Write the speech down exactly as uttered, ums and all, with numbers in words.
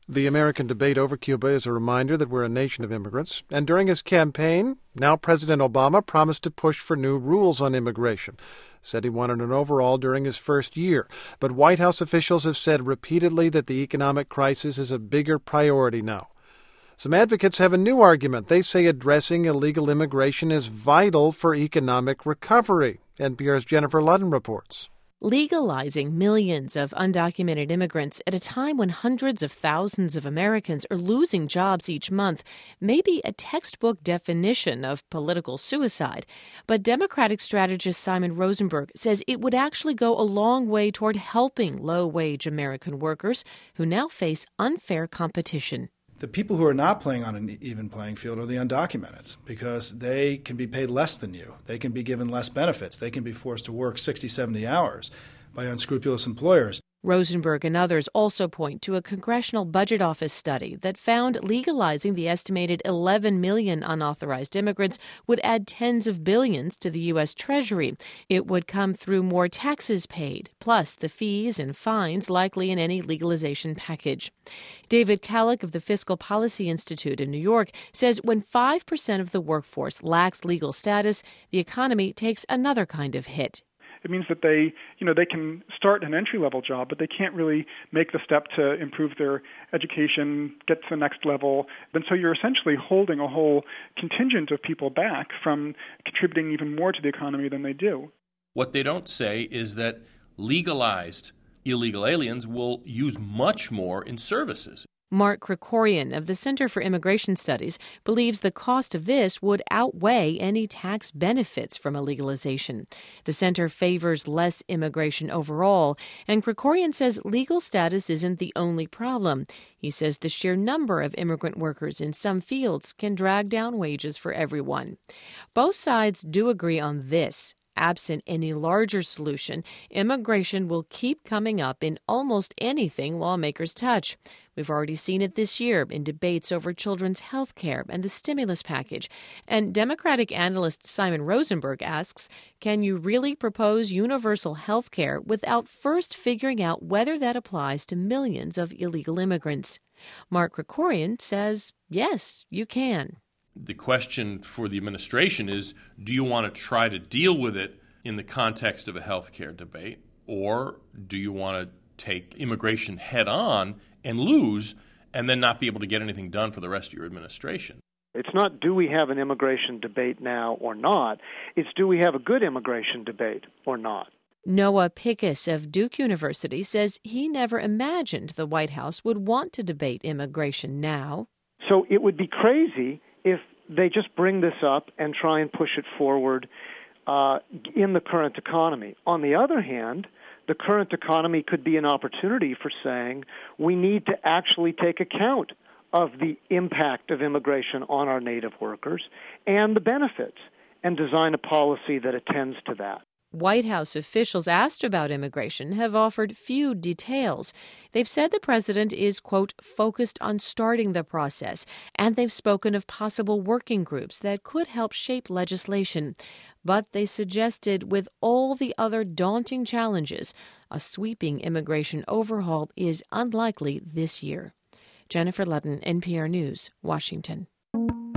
The American debate over Cuba is a reminder that we're a nation of immigrants. And during his campaign, now President Obama promised to push for new rules on immigration. Said he wanted an overhaul during his first year. But White House officials have said repeatedly that the economic crisis is a bigger priority now. Some advocates have a new argument. They say addressing illegal immigration is vital for economic recovery. N P R's Jennifer Ludden reports. Legalizing millions of undocumented immigrants at a time when hundreds of thousands of Americans are losing jobs each month may be a textbook definition of political suicide. But Democratic strategist Simon Rosenberg says it would actually go a long way toward helping low-wage American workers who now face unfair competition. The people who are not playing on an even playing field are the undocumented because they can be paid less than you. They can be given less benefits. They can be forced to work sixty, seventy hours by unscrupulous employers. Rosenberg and others also point to a Congressional Budget Office study that found legalizing the estimated eleven million unauthorized immigrants would add tens of billions to the U S. Treasury. It would come through more taxes paid, plus the fees and fines likely in any legalization package. David Kalloch of the Fiscal Policy Institute in New York says when five percent of the workforce lacks legal status, the economy takes another kind of hit. It means that they, you know, they can start an entry-level job, but they can't really make the step to improve their education, get to the next level. And so you're essentially holding a whole contingent of people back from contributing even more to the economy than they do. What they don't say is that legalized illegal aliens will use much more in services. Mark Krikorian of the Center for Immigration Studies believes the cost of this would outweigh any tax benefits from a legalization. The center favors less immigration overall, and Krikorian says legal status isn't the only problem. He says the sheer number of immigrant workers in some fields can drag down wages for everyone. Both sides do agree on this. Absent any larger solution, immigration will keep coming up in almost anything lawmakers touch. We've already seen it this year in debates over children's health care and the stimulus package. And Democratic analyst Simon Rosenberg asks, can you really propose universal health care without first figuring out whether that applies to millions of illegal immigrants? Mark Krikorian says, yes, you can. The question for the administration is, do you want to try to deal with it in the context of a health care debate, or do you want to take immigration head on and lose and then not be able to get anything done for the rest of your administration? It's not do we have an immigration debate now or not. It's do we have a good immigration debate or not. Noah Pickus of Duke University says he never imagined the White House would want to debate immigration now. So it would be crazy if they just bring this up and try and push it forward uh, in the current economy. On the other hand, the current economy could be an opportunity for saying we need to actually take account of the impact of immigration on our native workers and the benefits and design a policy that attends to that. White House officials asked about immigration have offered few details. They've said the president is, quote, focused on starting the process, and they've spoken of possible working groups that could help shape legislation. But they suggested with all the other daunting challenges, a sweeping immigration overhaul is unlikely this year. Jennifer Ludden, N P R News, Washington.